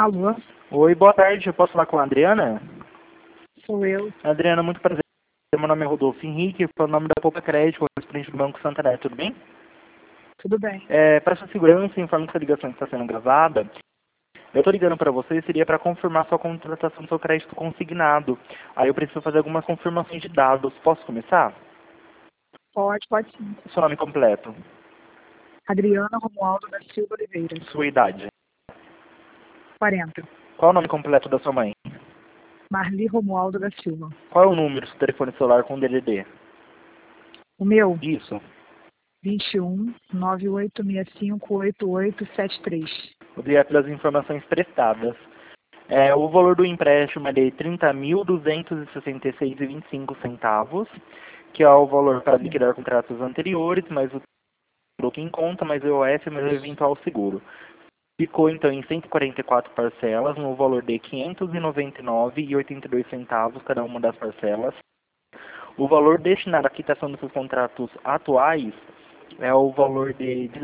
Alô? Oi, boa tarde. Eu posso falar com a Adriana? Sou eu. Adriana, muito prazer. Meu nome é Rodolfo Henrique, foi o nome da Poupa Crédito, correspondente do Banco Santander, tudo bem? Tudo bem. Para sua segurança, informo que essa ligação está sendo gravada. Eu estou ligando para você, seria para confirmar sua contratação do seu crédito consignado. Aí eu preciso fazer algumas confirmações de dados. Posso começar? Pode sim. Seu nome completo, Adriana Romualdo da Silva Oliveira. sua idade. 40. Qual é o nome completo da sua mãe? Marli Romualdo da Silva. Qual é o número do seu telefone celular com DDD? O meu? Isso. 21 9865 8873. Obrigado pelas informações prestadas. O valor do empréstimo é de R$ 30.266,25, que é o valor para liquidar contratos anteriores, mais o que em conta, mais o IOF, mais o eventual seguro. Ficou, então, em 144 parcelas, no valor de R$ 599,82 cada uma das parcelas. O valor destinado à quitação dos seus contratos atuais é o valor de R$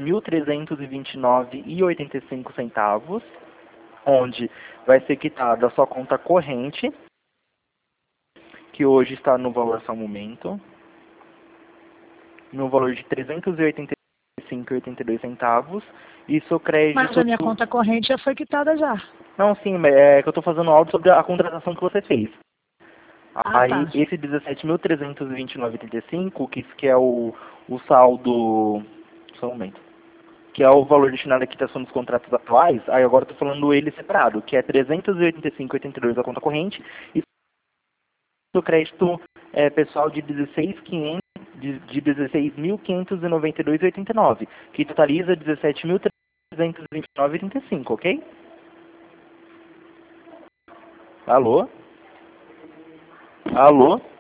17.329,85, onde vai ser quitada a sua conta corrente, que hoje está no valor só um momento, no valor de R$ 385,82, e seu crédito... Mas a minha conta corrente já foi quitada já. Não, sim, é que eu estou fazendo áudio sobre a contratação que você fez. Aí, Tá. esse 17.329,85, que é o saldo... Só um momento. Que é o valor destinado à quitação dos contratos atuais, aí agora eu estou falando ele separado, que é 385,82 a conta corrente, e o crédito pessoal de 16.592,89, que totaliza 17.329,85, ok? Alô? Alô?